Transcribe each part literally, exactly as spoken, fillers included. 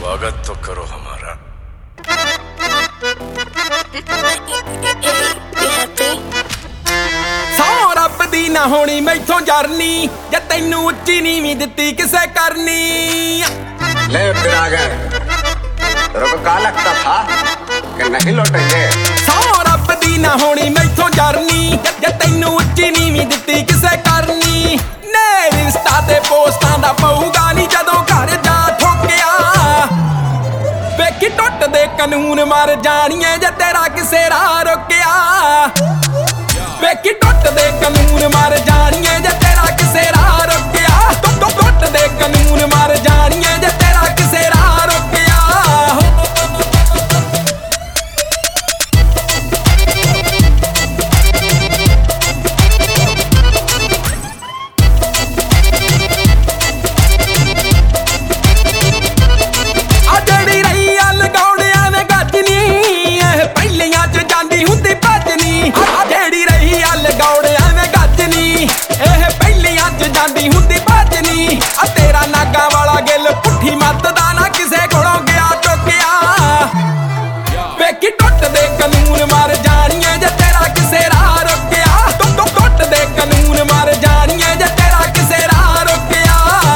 स्वागत तो करो हमारा। सौ रब दी ना होनी मैथों जरनी जे तैनू उच्ची नीवीं दित्ती किसे करनी। ले फिर आ गए, तेरे को क्या लगता था कि नहीं लौटेंगे? सौ रब दी ना होनी मैथों जरनी जे तैनू उच्ची नीवीं दित्ती किसे करनी। ने इंस्टा ते पोस्टां दा पऊगा नी जदों घर जा ठोकिया। वेखी टुट दे कानून मर जाणीए जे तेरा किसे राह रोकिया। वेखी टुट दे कानून मर जाणीए जे तेरा किसे राह रोकिया। टुट दे कानून मर जाणीए जे तेरा किसे राह रोकिया। तेरा नागा वाला गिल पुट्ठी मत दा ना किसे कोलों गया टोकिया। वेखी टुट दे कानून मर जाणीए जे तेरा किसे राह रोकिया। टुट दे कानून मर जाणीए जे तेरा किसे राह रोकिया।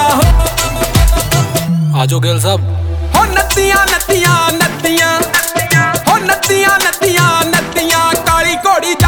आजो गिल साहब। हो नत्तियां नत्तियां नत्तियां हो नत्तियां नत्तियां नत्तियां काली घोड़ी